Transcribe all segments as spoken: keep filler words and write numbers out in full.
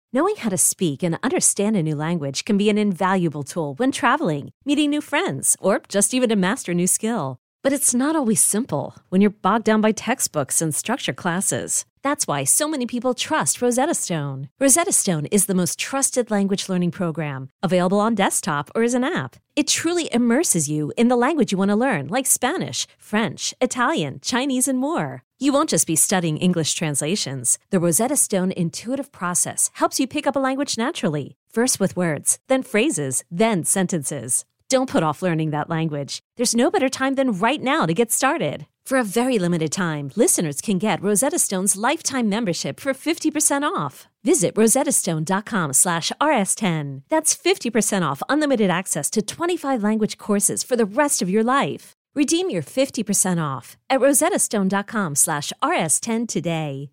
Knowing how to speak and understand a new language can be an invaluable tool when traveling, meeting new friends, or just even to master a new skill. But it's not always simple when you're bogged down by textbooks and structured classes. That's why so many people trust Rosetta Stone. Rosetta Stone is the most trusted language learning program, available on desktop or as an app. It truly immerses you in the language you want to learn, like Spanish, French, Italian, Chinese, and more. You won't just be studying English translations. The Rosetta Stone intuitive process helps you pick up a language naturally, first with words, then phrases, then sentences. Don't put off learning that language. There's no better time than right now to get started. For a very limited time, listeners can get Rosetta Stone's lifetime membership for fifty percent off. Visit rosettastone.com slash rs10. That's fifty percent off unlimited access to twenty-five language courses for the rest of your life. Redeem your fifty percent off at rosettastone.com slash rs10 today.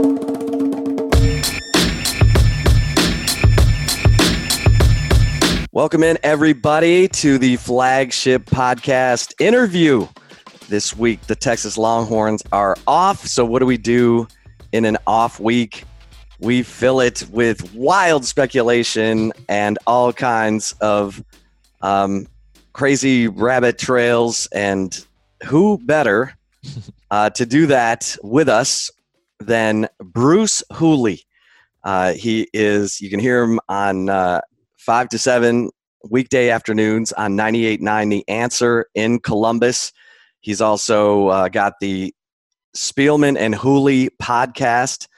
Welcome in, everybody, to the flagship podcast interview. This week, the Texas Longhorns are off. So what do we do in an off week? We fill it with wild speculation and all kinds of um, crazy rabbit trails. And who better uh, to do that with us than Bruce Hooley? Uh, he is, you can hear him on uh, five to seven weekday afternoons on ninety-eight point nine The Answer in Columbus. He's also uh, got the Spielman and Hooley podcast.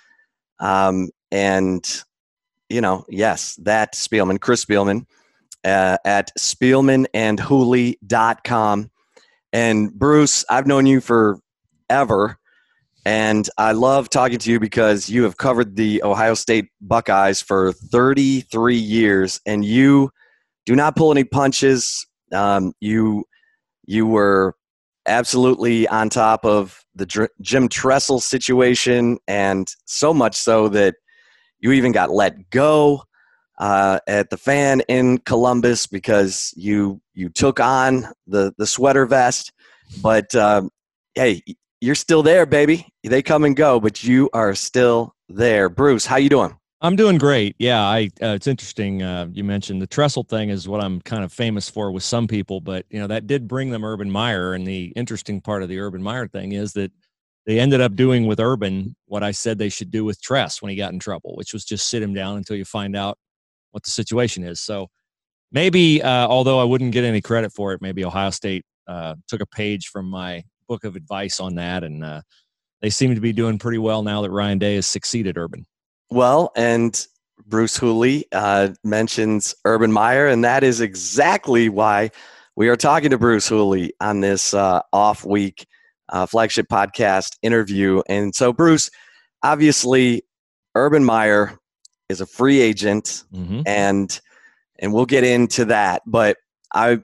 Um, and, you know, yes, that Spielman, Chris Spielman, uh, at spielman and hooley dot com. And Bruce, I've known you forever, and I love talking to you because you have covered the Ohio State Buckeyes for thirty-three years, and you do not pull any punches. Um, you you were absolutely on top of the Dr- Jim Tressel situation, and so much so that you even got let go uh, at the Fan in Columbus because you you took on the, the sweater vest. But, um, hey, you're still there, baby. They come and go, but you are still there. Bruce, how you doing? I'm doing great. Yeah, I. Uh, it's interesting. Uh, you mentioned the Tressel thing is what I'm kind of famous for with some people, but you know that did bring them Urban Meyer. And the interesting part of the Urban Meyer thing is that they ended up doing with Urban what I said they should do with Tress when he got in trouble, which was just sit him down until you find out what the situation is. So maybe, uh, although I wouldn't get any credit for it, maybe Ohio State uh, took a page from my book of advice on that, and uh, they seem to be doing pretty well now that Ryan Day has succeeded Urban. Well, and Bruce Hooley uh, mentions Urban Meyer, and that is exactly why we are talking to Bruce Hooley on this uh, off-week uh, flagship podcast interview. And so, Bruce, obviously, Urban Meyer is a free agent, mm-hmm. and and we'll get into that. But I,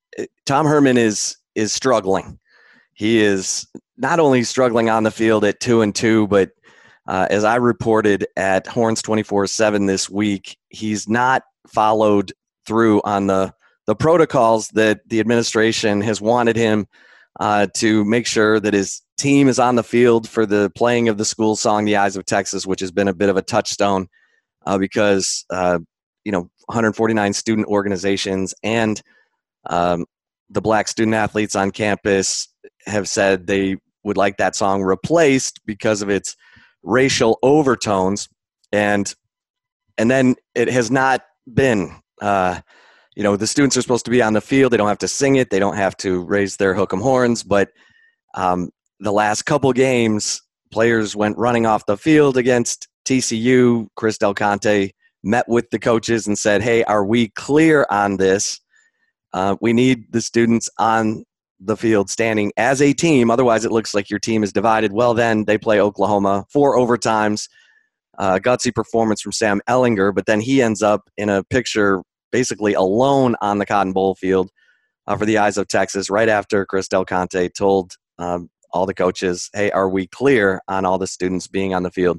Tom Herman is is struggling. He is not only struggling on the field at two and two, but Uh, as I reported at Horns twenty-four seven this week, he's not followed through on the, the protocols that the administration has wanted him uh, to make sure that his team is on the field for the playing of the school song, The Eyes of Texas, which has been a bit of a touchstone uh, because, uh, you know, one hundred forty-nine student organizations and um, the black student athletes on campus have said they would like that song replaced because of its racial overtones, and and then it has not been. Uh, you know, the students are supposed to be on the field. They don't have to sing it. They don't have to raise their hook'em horns. But um, the last couple games, players went running off the field against T C U. Chris Del Conte met with the coaches and said, "Hey, are we clear on this? Uh, we need the students on the field standing as a team. Otherwise, it looks like your team is divided." Well, then they play Oklahoma, four overtimes, uh, gutsy performance from Sam Ehlinger, but then he ends up in a picture basically alone on the Cotton Bowl field uh, for the Eyes of Texas right after Chris Del Conte told um, all the coaches, "Hey, are we clear on all the students being on the field?"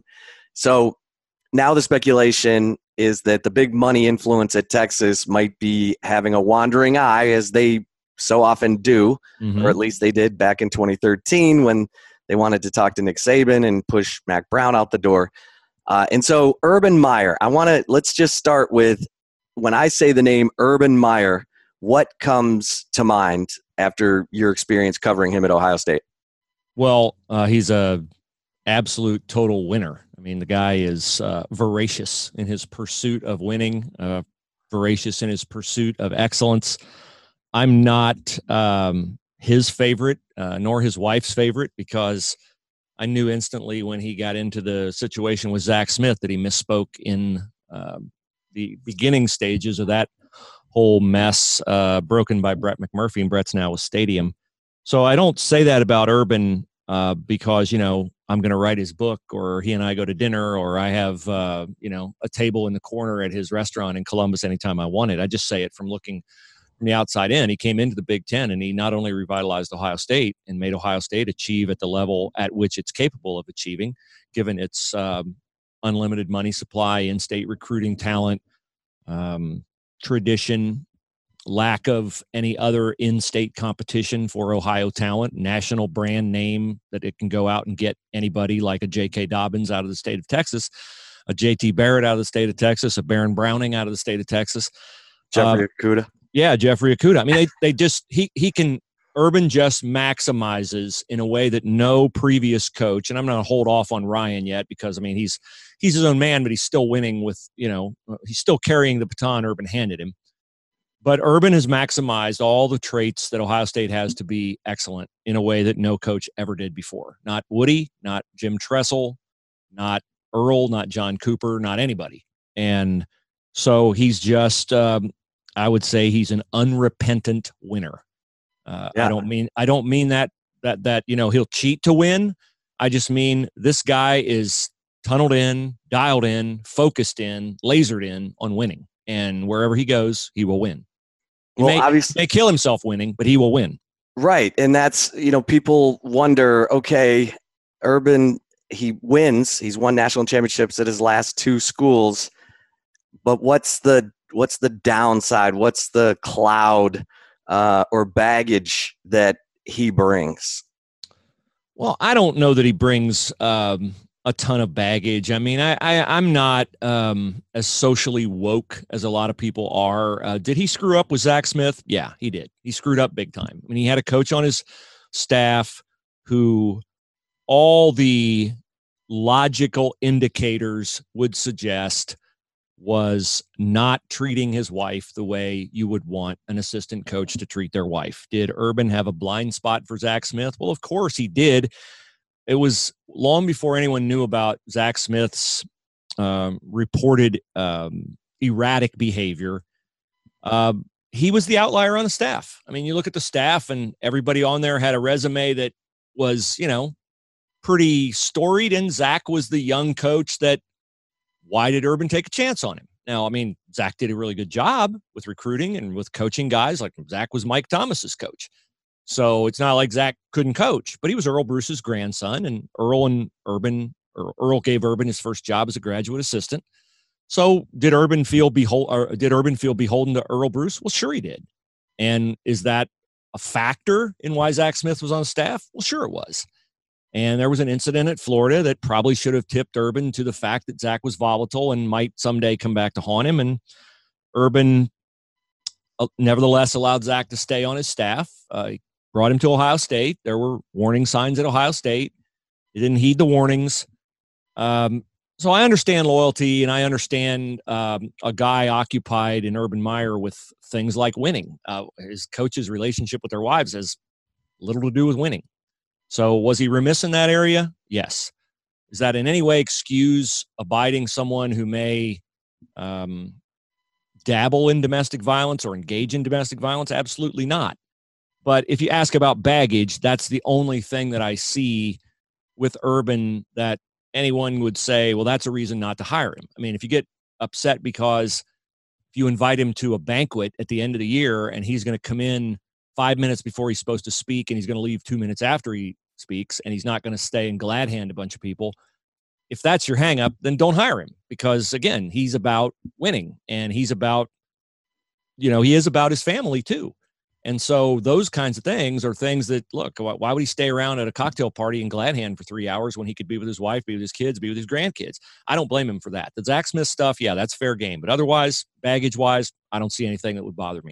So now the speculation is that the big money influence at Texas might be having a wandering eye, as they so often do, mm-hmm. or at least they did back in twenty thirteen when they wanted to talk to Nick Saban and push Mac Brown out the door. Uh, and so Urban Meyer, I want to, let's just start with, when I say the name Urban Meyer, what comes to mind after your experience covering him at Ohio State? Well, uh, he's a absolute total winner. I mean, the guy is uh, voracious in his pursuit of winning, uh, voracious in his pursuit of excellence. I'm not um, his favorite, uh, nor his wife's favorite, because I knew instantly when he got into the situation with Zach Smith that he misspoke in uh, the beginning stages of that whole mess, uh, broken by Brett McMurphy, and Brett's now with Stadium. So I don't say that about Urban uh, because, you know, I'm going to write his book, or he and I go to dinner, or I have, uh, you know, a table in the corner at his restaurant in Columbus anytime I want it. I just say it from looking from the outside in. He came into the Big Ten, and he not only revitalized Ohio State and made Ohio State achieve at the level at which it's capable of achieving, given its um, unlimited money supply, in-state recruiting talent, um, tradition, lack of any other in-state competition for Ohio talent, national brand name that it can go out and get anybody like a J K. Dobbins out of the state of Texas, a J T. Barrett out of the state of Texas, a Baron Browning out of the state of Texas. Jeffrey uh, Okudah. Yeah, Jeffrey Okudah. I mean, they they just he he can Urban just maximizes in a way that no previous coach, and I'm going to hold off on Ryan yet because I mean he's he's his own man, but he's still winning with, you know, he's still carrying the baton Urban handed him. But Urban has maximized all the traits that Ohio State has to be excellent in a way that no coach ever did before. Not Woody, not Jim Tressel, not Earl, not John Cooper, not anybody. And so he's just, um, I would say he's an unrepentant winner. Uh, yeah. I don't mean I don't mean that that that you know he'll cheat to win. I just mean this guy is tunneled in, dialed in, focused in, lasered in on winning, and wherever he goes, he will win. He well, may, obviously, may kill himself winning, but he will win. Right, and that's, you know, people wonder. Okay, Urban, he wins. He's won national championships at his last two schools, but what's the what's the downside? What's the cloud uh, or baggage that he brings? Well, I don't know that he brings um, a ton of baggage. I mean, I, I I'm not um, as socially woke as a lot of people are. Uh, did he screw up with Zach Smith? Yeah, he did. He screwed up big time. I mean, he had a coach on his staff who all the logical indicators would suggest was not treating his wife the way you would want an assistant coach to treat their wife. Did Urban have a blind spot for Zach Smith? Well, of course he did. It was long before anyone knew about Zach Smith's um, reported um, erratic behavior. Uh, he was the outlier on the staff. I mean, you look at the staff and everybody on there had a resume that was, you know, pretty storied, and Zach was the young coach that, why did Urban take a chance on him? Now, I mean, Zach did a really good job with recruiting and with coaching guys. Like Zach was Mike Thomas's coach. So it's not like Zach couldn't coach, but he was Earl Bruce's grandson, and Earl and Urban, or Earl gave Urban his first job as a graduate assistant. So did Urban feel behol- or did Urban feel beholden to Earl Bruce? Well, sure he did. And is that a factor in why Zach Smith was on staff? Well, sure it was. And there was an incident at Florida that probably should have tipped Urban to the fact that Zach was volatile and might someday come back to haunt him. And Urban uh, nevertheless allowed Zach to stay on his staff. Uh, he brought him to Ohio State. There were warning signs at Ohio State. He didn't heed the warnings. Um, so I understand loyalty, and I understand um, a guy occupied in Urban Meyer with things like winning. Uh, his coach's relationship with their wives has little to do with winning. So was he remiss in that area? Yes. Is that in any way excuse abiding someone who may um, dabble in domestic violence or engage in domestic violence? Absolutely not. But if you ask about baggage, that's the only thing that I see with Urban that anyone would say, well, that's a reason not to hire him. I mean, if you get upset because if you invite him to a banquet at the end of the year and he's going to come in five minutes before he's supposed to speak, and he's going to leave two minutes after he speaks, and he's not going to stay and glad hand a bunch of people. If that's your hang up, then don't hire him, because again, he's about winning, and he's about, you know, he is about his family too. And so those kinds of things are things that, look, why would he stay around at a cocktail party in Gladhand for three hours when he could be with his wife, be with his kids, be with his grandkids? I don't blame him for that. The Zach Smith stuff, yeah, that's fair game. But otherwise, baggage-wise, I don't see anything that would bother me.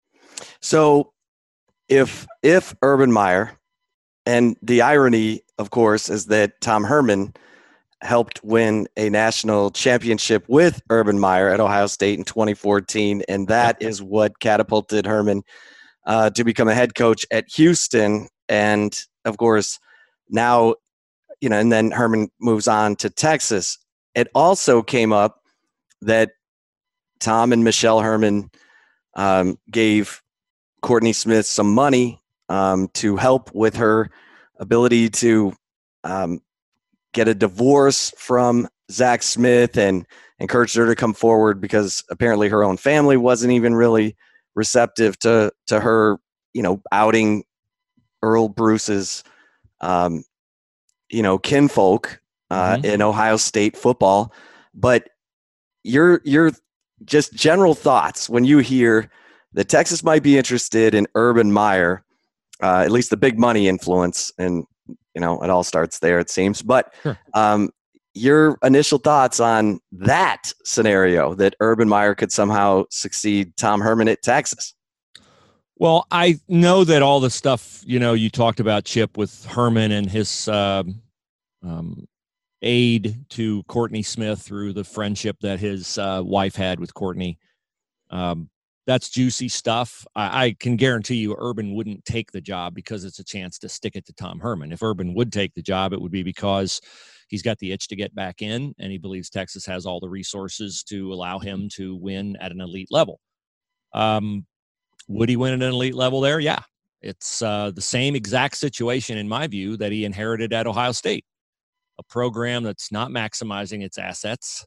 So if if Urban Meyer, and the irony, of course, is that Tom Herman helped win a national championship with Urban Meyer at Ohio State in twenty fourteen, and that is what catapulted Herman uh, to become a head coach at Houston. And, of course, now, you know, and then Herman moves on to Texas. It also came up that Tom and Michelle Herman um, gave Courtney Smith some money um, to help with her ability to um, get a divorce from Zach Smith, and encouraged her to come forward because apparently her own family wasn't even really receptive to to her, you know, outing Earl Bruce's, um, you know, kinfolk uh, mm-hmm. in Ohio State football. But your your just general thoughts when you hear that Texas might be interested in Urban Meyer, uh, at least the big money influence, and you know it all starts there, it seems. But sure. um, your initial thoughts on that scenario, that Urban Meyer could somehow succeed Tom Herman at Texas? Well, I know that all the stuff, you know, you talked about, Chip, with Herman and his uh, um, aid to Courtney Smith through the friendship that his uh, wife had with Courtney. Um, That's juicy stuff. I, I can guarantee you Urban wouldn't take the job because it's a chance to stick it to Tom Herman. If Urban would take the job, it would be because he's got the itch to get back in, and he believes Texas has all the resources to allow him to win at an elite level. Um, would he win at an elite level there? Yeah. It's uh, the same exact situation, in my view, that he inherited at Ohio State, a program that's not maximizing its assets,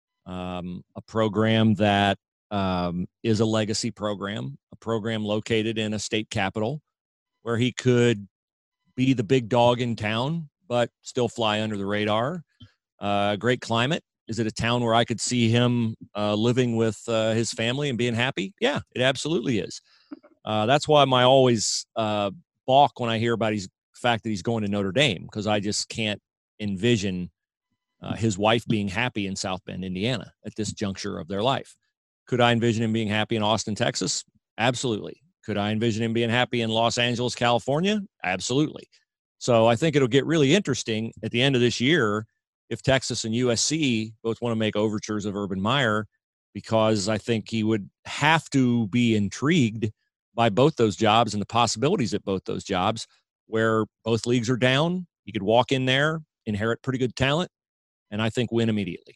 um, a program that Um, is a legacy program, a program located in a state capital where he could be the big dog in town, but still fly under the radar. Uh, great climate. Is it a town where I could see him uh, living with uh, his family and being happy? Yeah, it absolutely is. Uh, that's why I always uh, balk when I hear about his fact that he's going to Notre Dame, because I just can't envision uh, his wife being happy in South Bend, Indiana at this juncture of their life. Could I envision him being happy in Austin, Texas? Absolutely. Could I envision him being happy in Los Angeles, California? Absolutely. So I think it'll get really interesting at the end of this year if Texas and U S C both want to make overtures of Urban Meyer, because I think he would have to be intrigued by both those jobs and the possibilities at both those jobs, where both leagues are down. He could walk in there, inherit pretty good talent, and I think win immediately.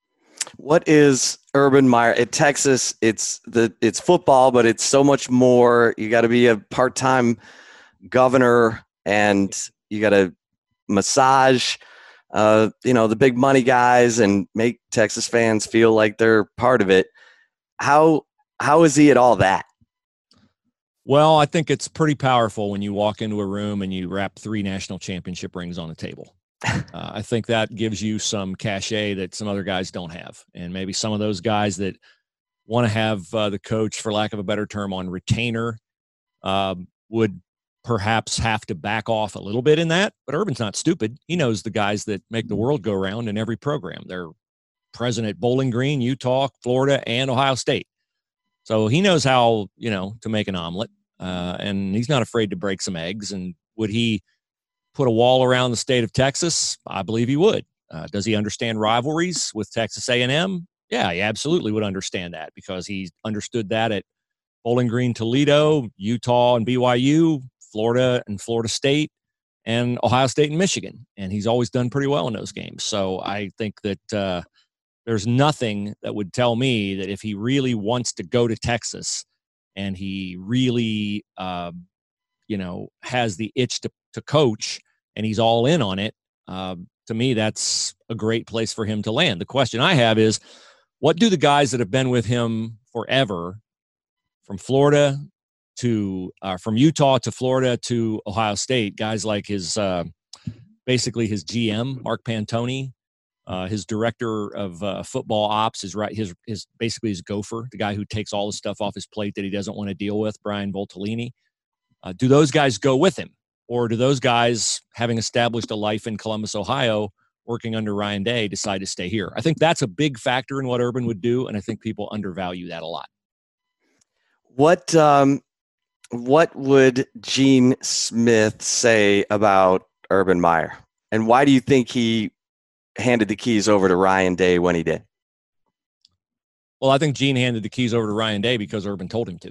What is Urban Meyer at Texas? It's the it's football, but it's so much more. You got to be a part-time governor, and you got to massage, uh, you know, the big money guys, and make Texas fans feel like they're part of it. How how is he at all that? Well, I think it's pretty powerful when you walk into a room and you wrap three national championship rings on the table. Uh, I think that gives you some cachet that some other guys don't have. And maybe some of those guys that want to have uh, the coach, for lack of a better term, on retainer uh, would perhaps have to back off a little bit in that. But Urban's not stupid. He knows the guys that make the world go round in every program. They're present at Bowling Green, Utah, Florida, and Ohio State. So he knows how, you know, to make an omelet. Uh, and he's not afraid to break some eggs. And would he put a wall around the state of Texas? I believe he would. Uh, does he understand rivalries with Texas A and M? Yeah, he absolutely would understand that, because he understood that at Bowling Green, Toledo, Utah and B Y U, Florida and Florida State, and Ohio State and Michigan. And he's always done pretty well in those games. So I think that uh, there's nothing that would tell me that if he really wants to go to Texas and he really, uh, you know, has the itch to, to coach, and he's all in on it, uh, to me, that's a great place for him to land. The question I have is, what do the guys that have been with him forever, from Florida to, uh, from Utah to Florida to Ohio State, guys like his, uh, basically his G M, Mark Pantoni, Uh, his director of uh, football ops is right. His his basically his gopher, the guy who takes all the stuff off his plate that he doesn't want to deal with, Brian Voltolini. Uh, do those guys go with him, or do those guys, having established a life in Columbus, Ohio, working under Ryan Day, decide to stay here? I think that's a big factor in what Urban would do, and I think people undervalue that a lot. What um, what would Gene Smith say about Urban Meyer, and why do you think he handed the keys over to Ryan Day when he did? Well, I think Gene handed the keys over to Ryan Day because Urban told him to.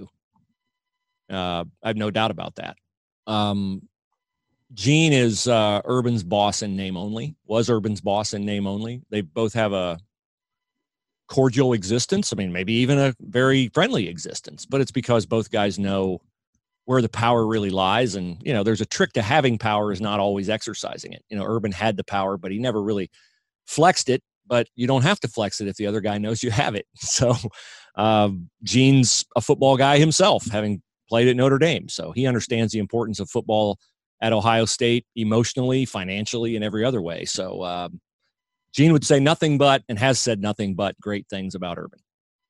Uh, I have no doubt about that. Um, Gene is uh, Urban's boss in name only, was Urban's boss in name only. They both have a cordial existence. I mean, maybe even a very friendly existence, but it's because both guys know where the power really lies. And, you know, there's a trick to having power is not always exercising it. You know, Urban had the power, but he never really flexed it, but you don't have to flex it if the other guy knows you have it. So uh, Gene's a football guy himself, having played at Notre Dame. So he understands the importance of football at Ohio State emotionally, financially, and every other way. So um, Gene would say nothing but, and has said nothing but, great things about Urban.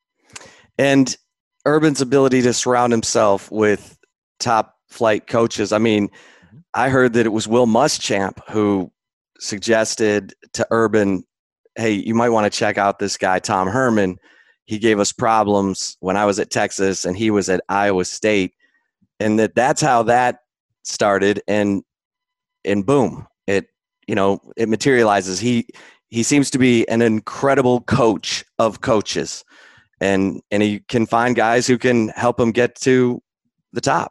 And Urban's ability to surround himself with top flight coaches. I mean, mm-hmm. I heard that it was Will Muschamp who suggested to Urban, hey, you might want to check out this guy, Tom Herman. He gave us problems when I was at Texas and he was at Iowa State. And that that's how that started. And, and boom, it, you know, it materializes. He, he seems to be an incredible coach of coaches, and, and he can find guys who can help him get to the top.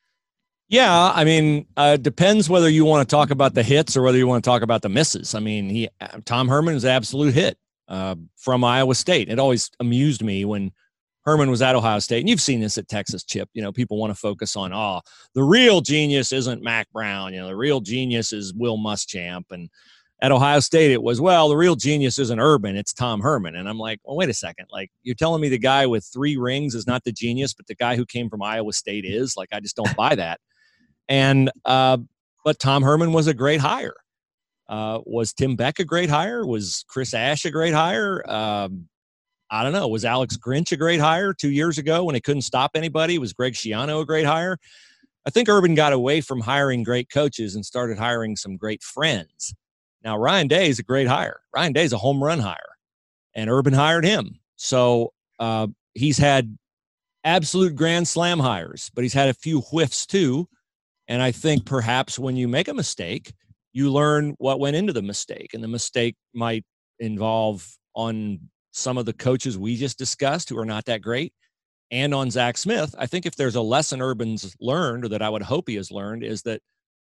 Yeah, I mean, uh, depends whether you want to talk about the hits or whether you want to talk about the misses. I mean, he Tom Herman is an absolute hit uh, from Iowa State. It always amused me when Herman was at Ohio State, and you've seen this at Texas, Chip. You know, people want to focus on, oh, the real genius isn't Mac Brown. You know, the real genius is Will Muschamp. And at Ohio State, it was, well, the real genius isn't Urban, it's Tom Herman. And I'm like, well, wait a second. Like, you're telling me the guy with three rings is not the genius, but the guy who came from Iowa State is? Like, I just don't buy that. And, uh, but Tom Herman was a great hire. Uh, was Tim Beck a great hire? Was Chris Ash a great hire? Um, I don't know. Was Alex Grinch a great hire two years ago when he couldn't stop anybody? Was Greg Schiano a great hire? I think Urban got away from hiring great coaches and started hiring some great friends. Now, Ryan Day is a great hire. Ryan Day is a home run hire, and Urban hired him. So uh, he's had absolute grand slam hires, but he's had a few whiffs too. And I think perhaps when you make a mistake, you learn what went into the mistake. And the mistake might involve on some of the coaches we just discussed who are not that great, and on Zach Smith. I think if there's a lesson Urban's learned, or that I would hope he has learned, is that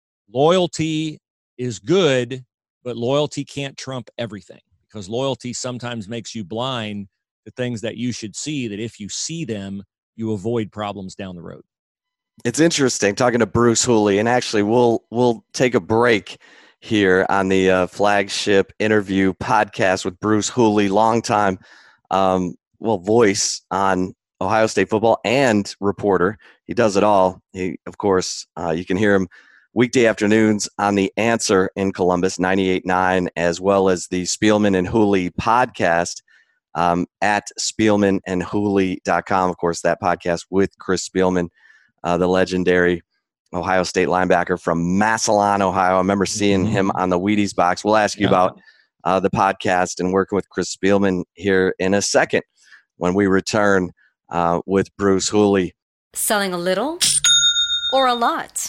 loyalty is good, but loyalty can't trump everything, because loyalty sometimes makes you blind to things that you should see, that if you see them, you avoid problems down the road. It's interesting talking to Bruce Hooley, and actually we'll we'll take a break here on the uh, flagship interview podcast with Bruce Hooley, longtime um, well voice on Ohio State football and reporter. He does it all. He, of course, uh, you can hear him weekday afternoons on The Answer in Columbus, ninety-eight point nine, as well as the Spielman and Hooley podcast um, at spielman and hooley dot com. Of course, that podcast with Chris Spielman, Uh, the legendary Ohio State linebacker from Massillon, Ohio. I remember seeing mm-hmm. him on the Wheaties box. We'll ask you yeah. about uh, the podcast and working with Chris Spielman here in a second when we return uh, with Bruce Hooley. Selling a little or a lot?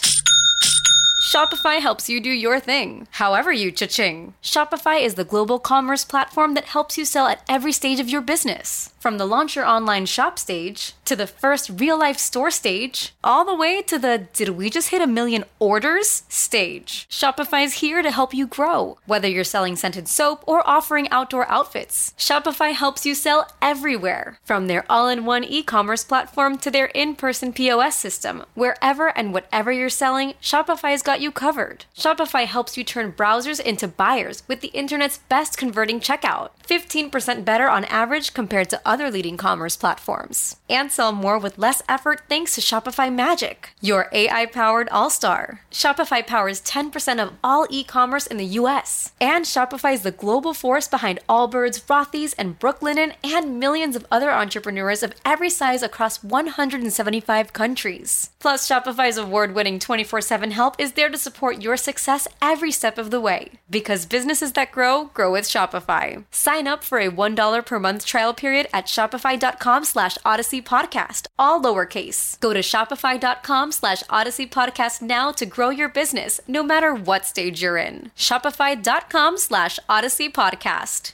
Shopify helps you do your thing, however you cha-ching. Shopify is the global commerce platform that helps you sell at every stage of your business. From the launch your online shop stage, to the first real-life store stage, all the way to the did we just hit a million orders stage. Shopify's here to help you grow. Whether you're selling scented soap or offering outdoor outfits, Shopify helps you sell everywhere. From their all-in-one e-commerce platform to their in-person P O S system, wherever and whatever you're selling, Shopify's got you covered. Shopify helps you turn browsers into buyers with the internet's best converting checkout. fifteen percent better on average compared to other leading commerce platforms. And sell more with less effort thanks to Shopify Magic, your A I-powered all-star. Shopify powers ten percent of all e-commerce in the U S. And Shopify is the global force behind Allbirds, Rothy's, and Brooklinen, and millions of other entrepreneurs of every size across one hundred seventy-five countries. Plus, Shopify's award-winning twenty-four seven help is there to support your success every step of the way. Because businesses that grow, grow with Shopify. Sign up for a one dollar per month trial period at shopify.com slash Odyssey Podcast, all lowercase. Go to shopify.com slash Odyssey Podcast now to grow your business, no matter what stage you're in. Shopify.com slash Odyssey Podcast.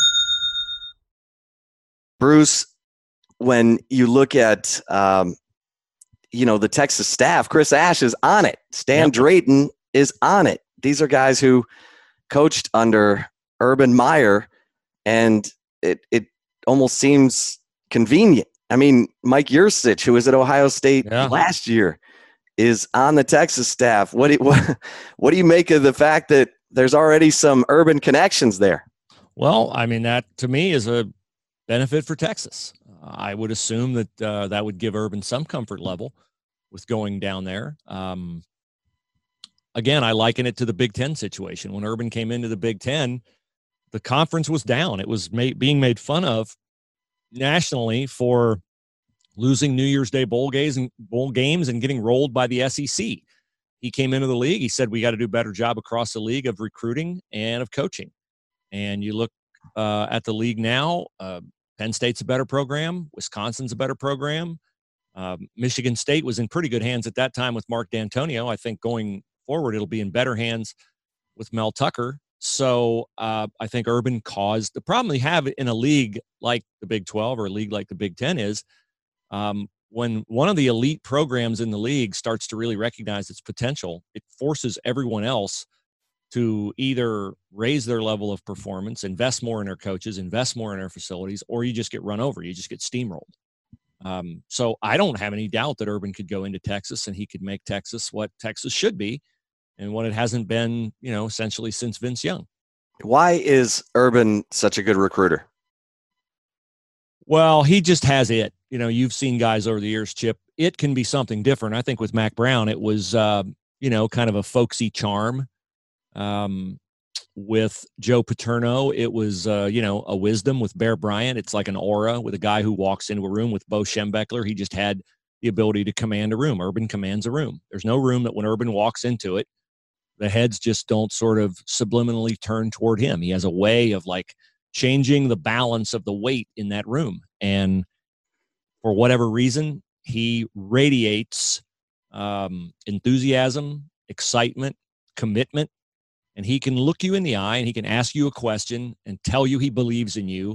Bruce, when you look at, um, you know, the Texas staff, Chris Ash is on it. Stan yep. Drayton is on it. These are guys who coached under Urban Meyer, and it it almost seems convenient. I mean, Mike Yurcich, who was at Ohio State yeah. last year, is on the Texas staff. What do, what, what do you make of the fact that there's already some Urban connections there? Well, I mean, that to me is a benefit for Texas. I would assume that uh, that would give Urban some comfort level with going down there. Um, again, I liken it to the Big Ten situation. When Urban came into the Big Ten, the conference was down. It was ma- being made fun of nationally for losing New Year's Day bowl games and bowl games and getting rolled by the S E C. He came into the league. He said, we got to do a better job across the league of recruiting and of coaching. And you look uh, at the league now, uh, Penn State's a better program. Wisconsin's a better program. Um, Michigan State was in pretty good hands at that time with Mark D'Antonio. I think going forward, it'll be in better hands with Mel Tucker. So uh, I think Urban caused the problem you have in a league like the Big twelve or a league like the Big Ten is um, when one of the elite programs in the league starts to really recognize its potential, it forces everyone else to either raise their level of performance, invest more in their coaches, invest more in their facilities, or you just get run over. You just get steamrolled. Um, so I don't have any doubt that Urban could go into Texas and he could make Texas what Texas should be and what it hasn't been, you know, essentially since Vince Young. Why is Urban such a good recruiter? Well, he just has it. You know, you've seen guys over the years, Chip. It can be something different. I think with Mack Brown, it was, uh, you know, kind of a folksy charm. Um, with Joe Paterno, it was, uh, you know, a wisdom. With Bear Bryant, it's like an aura. With a guy who walks into a room. With Bo Schembechler, he just had the ability to command a room. Urban commands a room. There's no room that when Urban walks into it, the heads just don't sort of subliminally turn toward him. He has a way of like changing the balance of the weight in that room. And for whatever reason, he radiates um, enthusiasm, excitement, commitment. And he can look you in the eye and he can ask you a question and tell you he believes in you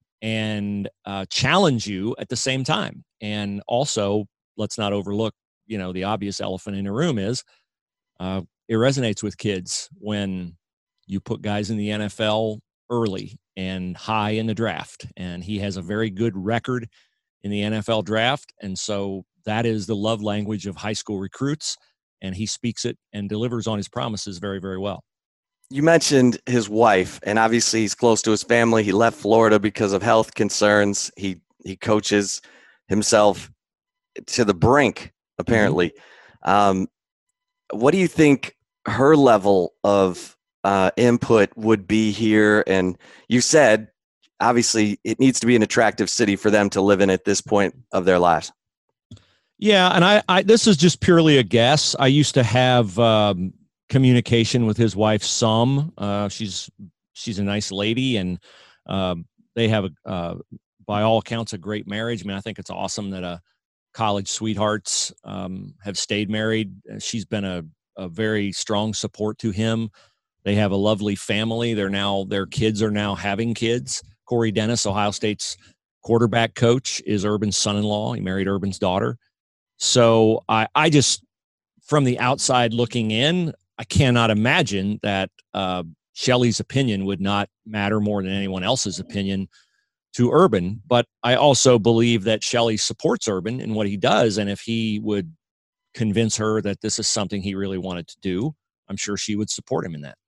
and uh, challenge you at the same time. And also, let's not overlook, you know, the obvious elephant in the room is uh, it resonates with kids when you put guys in the N F L early and high in the draft. And he has a very good record in the N F L draft. And so that is the love language of high school recruits. And he speaks it and delivers on his promises very, very well. You mentioned his wife, and obviously he's close to his family. He left Florida because of health concerns. He he coaches himself to the brink, apparently. Mm-hmm. Um, what do you think her level of uh, input would be here? And you said, obviously, it needs to be an attractive city for them to live in at this point of their lives. Yeah, and I, I this is just purely a guess. I used to have um, communication with his wife some. Uh, she's she's a nice lady, and um, they have, a, uh, by all accounts, a great marriage. I mean, I think it's awesome that uh, college sweethearts um, have stayed married. She's been a, a very strong support to him. They have a lovely family. They're now their kids are now having kids. Corey Dennis, Ohio State's quarterback coach, is Urban's son-in-law. He married Urban's daughter. So I, I just, from the outside looking in, I cannot imagine that uh, Shelley's opinion would not matter more than anyone else's opinion to Urban. But I also believe that Shelley supports Urban in what he does. And if he would convince her that this is something he really wanted to do, I'm sure she would support him in that.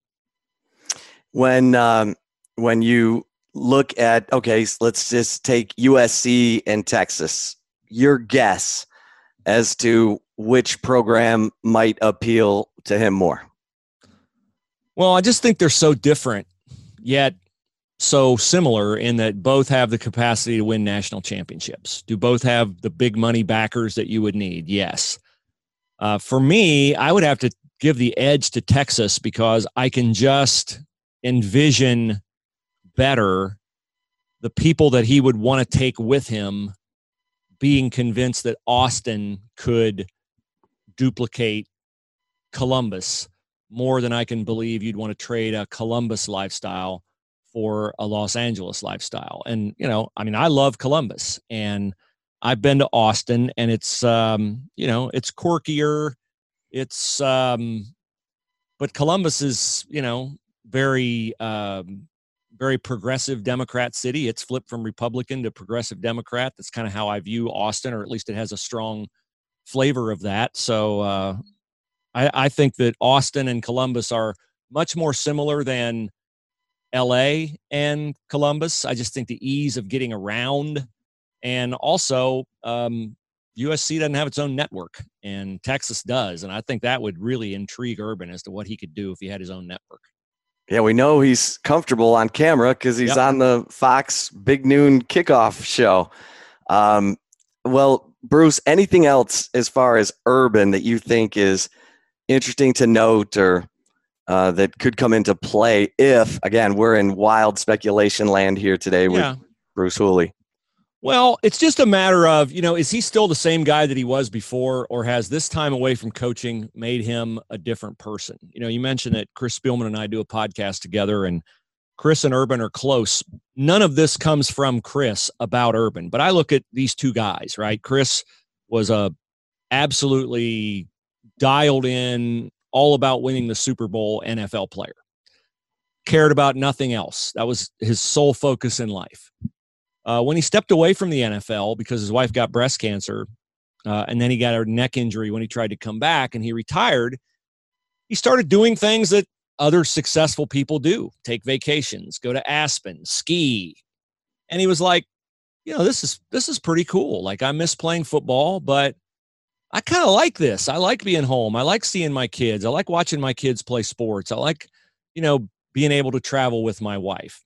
When, um, when you look at, okay, so let's just take U S C and Texas. your guess as to which program might appeal to him more? Well, I just think they're so different, yet so similar in that both have the capacity to win national championships. Do both have the big money backers that you would need? Yes. Uh, for me, I would have to give the edge to Texas because I can just envision better the people that he would want to take with him being convinced that Austin could duplicate Columbus more than I can believe you'd want to trade a Columbus lifestyle for a Los Angeles lifestyle. And, you know, I mean, I love Columbus and I've been to Austin and it's, um, you know, it's quirkier. It's, um, but Columbus is, you know, very, um, very progressive Democrat city. It's flipped from Republican to progressive Democrat. That's kind of how I view Austin, or at least it has a strong flavor of that. So uh, I, I think that Austin and Columbus are much more similar than L A and Columbus. I just think the ease of getting around, and also um, U S C doesn't have its own network and Texas does. And I think that would really intrigue Urban as to what he could do if he had his own network. Yeah, we know he's comfortable on camera because he's yep. on the Fox Big Noon Kickoff show. Um, well, Bruce, anything else as far as Urban that you think is interesting to note or uh, that could come into play if, again, we're in wild speculation land here today with yeah. Bruce Hooley? Well, it's just a matter of, you know, is he still the same guy that he was before, or has this time away from coaching made him a different person? You know, you mentioned that Chris Spielman and I do a podcast together, and Chris and Urban are close. None of this comes from Chris about Urban, but I look at these two guys, right? Chris was a absolutely dialed in, all about winning the Super Bowl N F L player. Cared about nothing else. That was his sole focus in life. Uh, when he stepped away from the N F L because his wife got breast cancer, uh, and then he got a neck injury when he tried to come back and he retired, he started doing things that other successful people do. Take vacations, go to Aspen, ski. And he was like, you know, this is this is pretty cool. Like, I miss playing football, but I kind of like this. I like being home. I like seeing my kids. I like watching my kids play sports. I like, you know, being able to travel with my wife.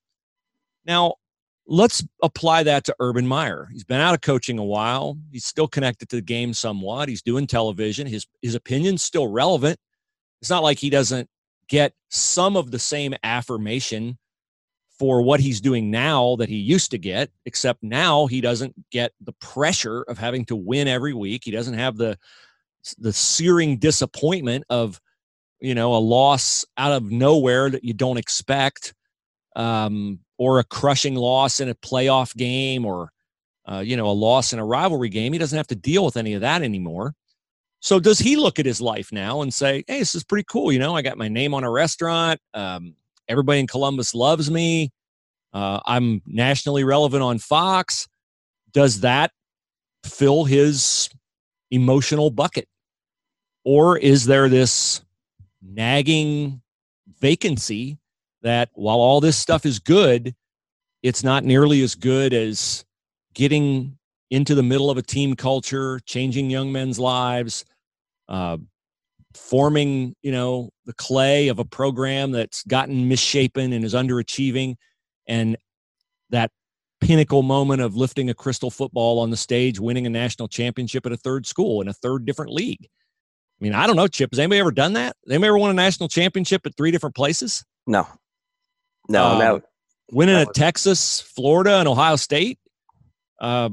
Now, let's apply that to Urban Meyer. He's been out of coaching a while. He's still connected to the game somewhat. He's doing television. His his opinion's still relevant. It's not like he doesn't get some of the same affirmation for what he's doing now that he used to get, except now he doesn't get the pressure of having to win every week. He doesn't have the the searing disappointment of, you know, a loss out of nowhere that you don't expect. Um, or a crushing loss in a playoff game, or, uh, you know, a loss in a rivalry game. He doesn't have to deal with any of that anymore. So does he look at his life now and say, hey, this is pretty cool. You know, I got my name on a restaurant. Um, everybody in Columbus loves me. Uh, I'm nationally relevant on Fox. Does that fill his emotional bucket? Or is there this nagging vacancy that while all this stuff is good, it's not nearly as good as getting into the middle of a team culture, changing young men's lives, uh, forming, you know, the clay of a program that's gotten misshapen and is underachieving, and that pinnacle moment of lifting a crystal football on the stage, winning a national championship at a third school in a third different league. I mean, I don't know, Chip, has anybody ever done that? Has anybody ever won a national championship at three different places? No. No, um, no. Winning no. at Texas, Florida, and Ohio State. Uh,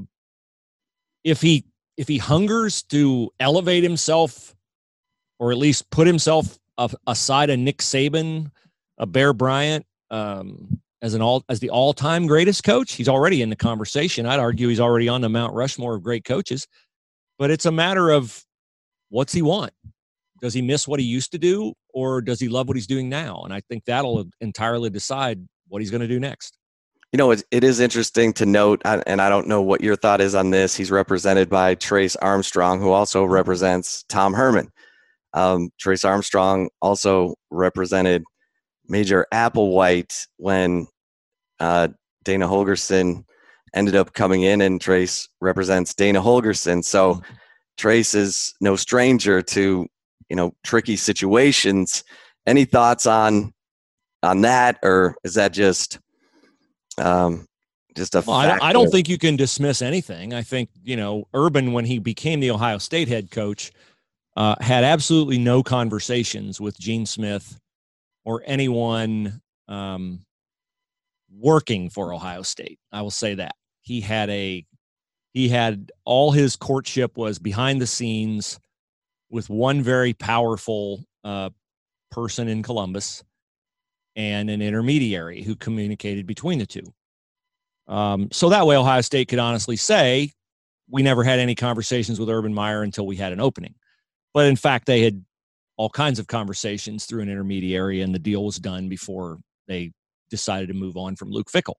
if he if he hungers to elevate himself, or at least put himself a, aside a Nick Saban, a Bear Bryant, um, as an all as the all time greatest coach, he's already in the conversation. I'd argue he's already on the Mount Rushmore of great coaches. But it's a matter of, what's he want? Does he miss what he used to do, or does he love what he's doing now? And I think that'll entirely decide what he's going to do next. You know, it, it is interesting to note, and I don't know what your thought is on this. He's represented by Trace Armstrong, who also represents Tom Herman. Um, Trace Armstrong also represented Major Applewhite when uh, Dana Holgerson ended up coming in, and Trace represents Dana Holgerson. So Trace is no stranger to, you know, tricky situations. Any thoughts on on that, or is that just um, just a well, I, don't, I don't think you can dismiss anything. I think, you know, Urban, when he became the Ohio State head coach, uh, had absolutely no conversations with Gene Smith or anyone um, working for Ohio State. I will say that. He had a he had all his courtship was behind the scenes with one very powerful uh, person in Columbus and an intermediary who communicated between the two. Um, so that way Ohio State could honestly say, we never had any conversations with Urban Meyer until we had an opening. But in fact, they had all kinds of conversations through an intermediary, and the deal was done before they decided to move on from Luke Fickell,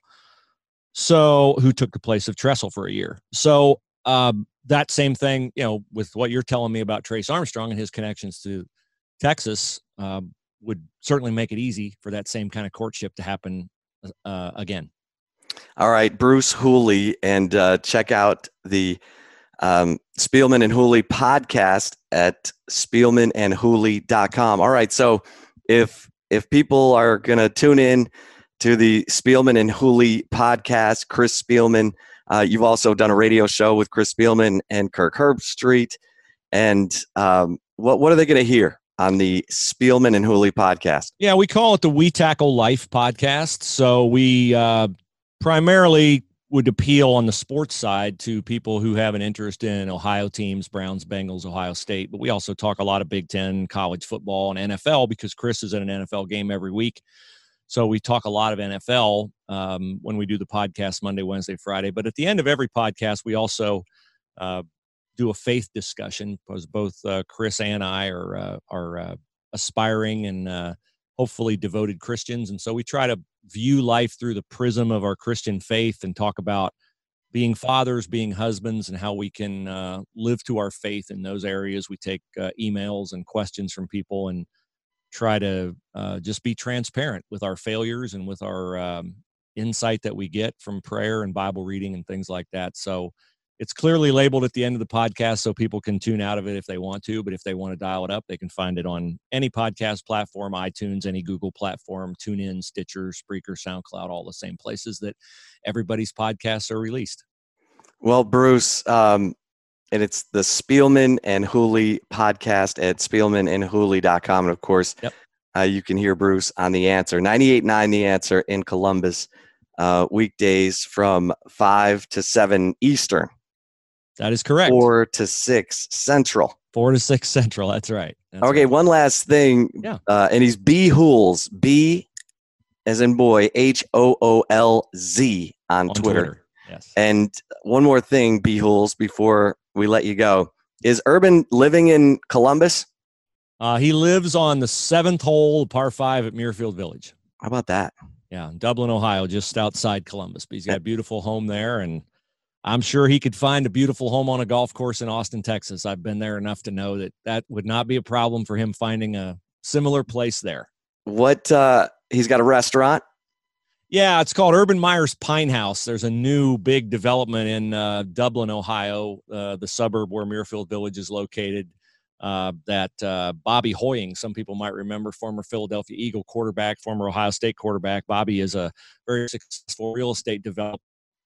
so who took the place of Tressel for a year. So um, that same thing, you know, with what you're telling me about Trace Armstrong and his connections to Texas, uh, would certainly make it easy for that same kind of courtship to happen uh, again. All right, Bruce Hooley, and uh, check out the um, Spielman and Hooley podcast at spielman and hooley dot com. All right, so if if people are going to tune in to the Spielman and Hooley podcast, Chris Spielman, uh, you've also done a radio show with Chris Spielman and Kirk Herbstreit, and um, what what are they going to hear on the Spielman and Hooley podcast? Yeah, we call it the We Tackle Life podcast. So we uh, primarily would appeal on the sports side to people who have an interest in Ohio teams, Browns, Bengals, Ohio State. But we also talk a lot of Big Ten, college football, and N F L because Chris is at an N F L game every week. So we talk a lot of N F L um, when we do the podcast Monday, Wednesday, Friday. But at the end of every podcast, we also uh, do a faith discussion because both uh, Chris and I are uh, are uh, aspiring and uh, hopefully devoted Christians. And so we try to view life through the prism of our Christian faith and talk about being fathers, being husbands, and how we can uh, live to our faith in those areas. We take uh, emails and questions from people and try to uh, just be transparent with our failures and with our um, insight that we get from prayer and Bible reading and things like that. So it's clearly labeled at the end of the podcast so people can tune out of it if they want to, but if they want to dial it up, they can find it on any podcast platform, iTunes, any Google platform, TuneIn, Stitcher, Spreaker, SoundCloud, all the same places that everybody's podcasts are released. Well, Bruce, um, and it's the Spielman and Hooley podcast at spielman and hooley dot com. And of course, yep. uh, you can hear Bruce on The Answer, ninety-eight point nine The Answer in Columbus, uh, weekdays from five to seven Eastern. That is correct. Four to six Central. Four to six Central. That's right. That's okay, right. One last thing. Yeah. Uh, and he's B Hoolz, B as in boy, H O O L Z on, on Twitter. Twitter. Yes. And one more thing, B Hoolz, before we let you go. Is Urban living in Columbus? Uh, he lives on the seventh hole, par five at Muirfield Village. How about that? Yeah, in Dublin, Ohio, just outside Columbus. But he's got a beautiful home there, and I'm sure he could find a beautiful home on a golf course in Austin, Texas. I've been there enough to know that that would not be a problem for him finding a similar place there. What, uh, he's got a restaurant? Yeah, it's called Urban Meyer's Pine House. There's a new big development in uh, Dublin, Ohio, uh, the suburb where Muirfield Village is located, uh, that uh, Bobby Hoying, some people might remember, former Philadelphia Eagle quarterback, former Ohio State quarterback. Bobby is a very successful real estate developer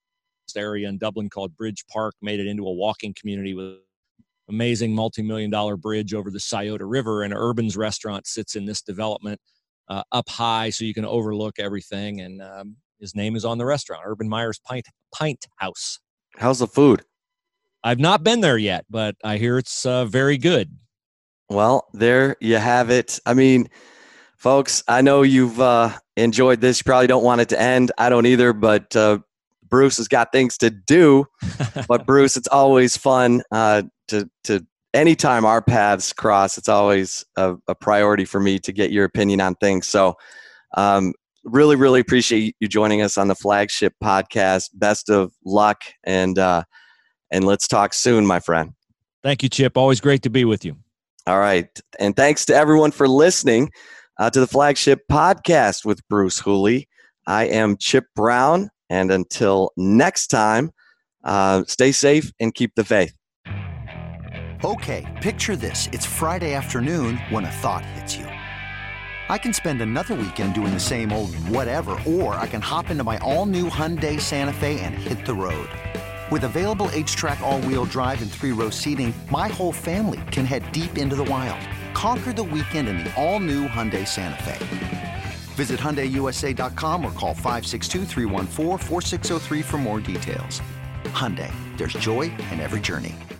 area in Dublin called Bridge Park, made it into a walking community with amazing multi-million dollar bridge over the Scioto River, and Urban's restaurant sits in this development uh, up high so you can overlook everything, and um, his name is on the restaurant, Urban Meyer's Pint, Pint House. How's the food? I've not been there yet, but I hear it's uh, very good. Well, there you have it. I mean, folks, I know you've uh, enjoyed this. You probably don't want it to end. I don't either, but uh, Bruce has got things to do. But Bruce, it's always fun uh, to to anytime our paths cross. It's always a, a priority for me to get your opinion on things. So, um, really, really appreciate you joining us on the Flagship Podcast. Best of luck, and uh, and let's talk soon, my friend. Thank you, Chip. Always great to be with you. All right, and thanks to everyone for listening uh, to the Flagship Podcast with Bruce Hooley. I am Chip Brown. And until next time, uh, stay safe and keep the faith. Okay, picture this. It's Friday afternoon when a thought hits you. I can spend another weekend doing the same old whatever, or I can hop into my all-new Hyundai Santa Fe and hit the road. With available H-Track all-wheel drive and three-row seating, my whole family can head deep into the wild. Conquer the weekend in the all-new Hyundai Santa Fe. Visit Hyundai U S A dot com or call five six two, three one four, four six zero three for more details. Hyundai, there's joy in every journey.